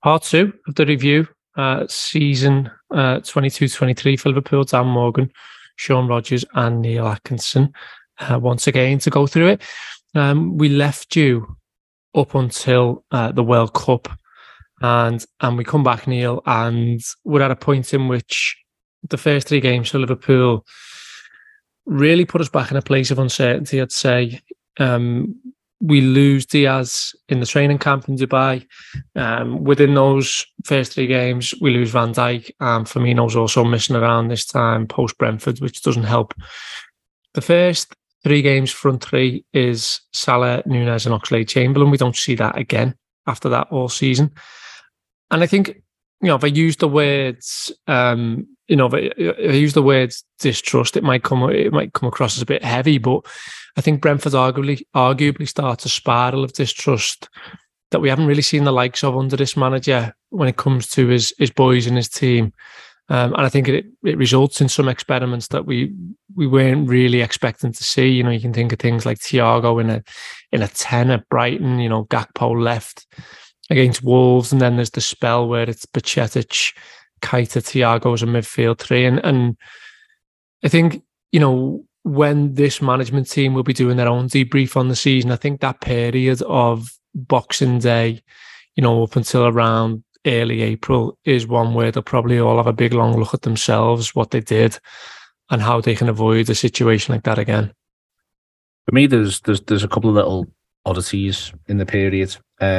Part two of the review, season 22-23 for Liverpool. Dan Morgan, Sean Rogers and Neil Atkinson once again to go through it. We left you up until the World Cup, and we come back, Neil, and we're at a point in which the first three games for Liverpool really put us back in a place of uncertainty, I'd say. We lose Diaz in the training camp in Dubai. Within those first three games, we lose Van Dijk. Firmino's also missing around this time post-Brentford, which doesn't help. The first three games, front three, is Salah, Núñez and Oxlade-Chamberlain. We don't see that again after that all season. And I think, if I use the words, if I use the words distrust, it might come across as a bit heavy, but I think Brentford arguably starts a spiral of distrust that we haven't really seen the likes of under this manager when it comes to his boys and his team. And I think it results in some experiments that we weren't really expecting to see. You can think of things like Thiago in a 10 at Brighton, Gakpo left against Wolves, and then there's the spell where it's Bajcetic, Keita, Thiago as a midfield three. And I think, when this management team will be doing their own debrief on the season, I think that period of Boxing Day, up until around early April, is one where they'll probably all have a big long look at themselves, what they did, and how they can avoid a situation like that again. For me, there's a couple of little oddities in the period.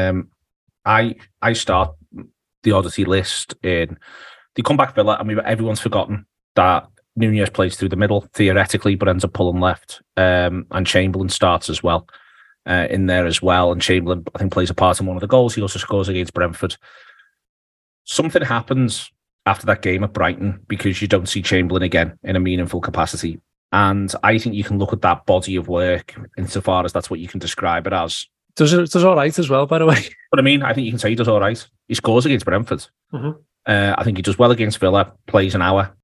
I start the oddity list in the comeback Villa, and everyone's forgotten that Núñez plays through the middle theoretically, but ends up pulling left, and Chamberlain starts as well in there as well. And Chamberlain, I think, plays a part in one of the goals. He also scores against Brentford. Something happens after that game at Brighton because you don't see Chamberlain again in a meaningful capacity. And I think you can look at that body of work insofar as that's what you can describe it as. Does all right as well, by the way. But I think you can say he does all right. He scores against Brentford. Mm-hmm. I think he does well against Villa, plays an hour,